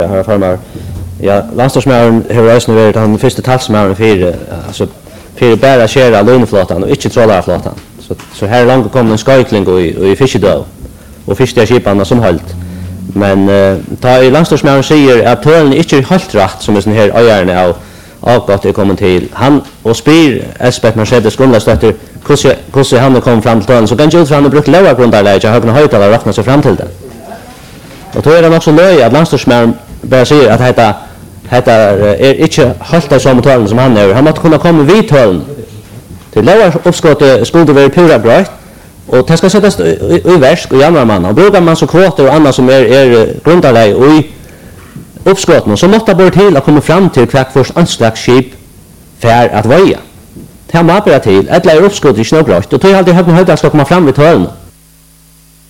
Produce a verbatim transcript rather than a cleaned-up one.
Herra formar. Ja, landslagsmannen har rösten varit han första talsmannen för alltså för bara köra löneflottan och inte trollarflottan. Så så här långt kommer en skytling och i fiskedal och fiskar skiparna som halt. Men uh, ta i landslagsmannen säger att tölen inte är helt rätt som är sån här öjarna av avgått det kommer till han och spyr Esbeth Mercedes grundlagsdotter hur hur han kom fram till tölen så kan ju han brukt lower grundarläge har kunnat höjta eller räkna sig fram till det. Och då är det också löj att landslagsmannen bara säger att detta detta är inte helt som tölen som han är. Han måste kunna komma vid tölen. Till lower uppskottet skulle vara pura bra. Och det ska sättas i, i värsk och andra man. Och brukar man så kvoter och annat som är, är grundarläge och i uppskotten så måste bort till att komma fram till kvackfors anslagsskip för att vaja. Det här må bara till. Ett läger uppskott i snöbrott och då är alltid högt och högt att ska komma fram vid tölen.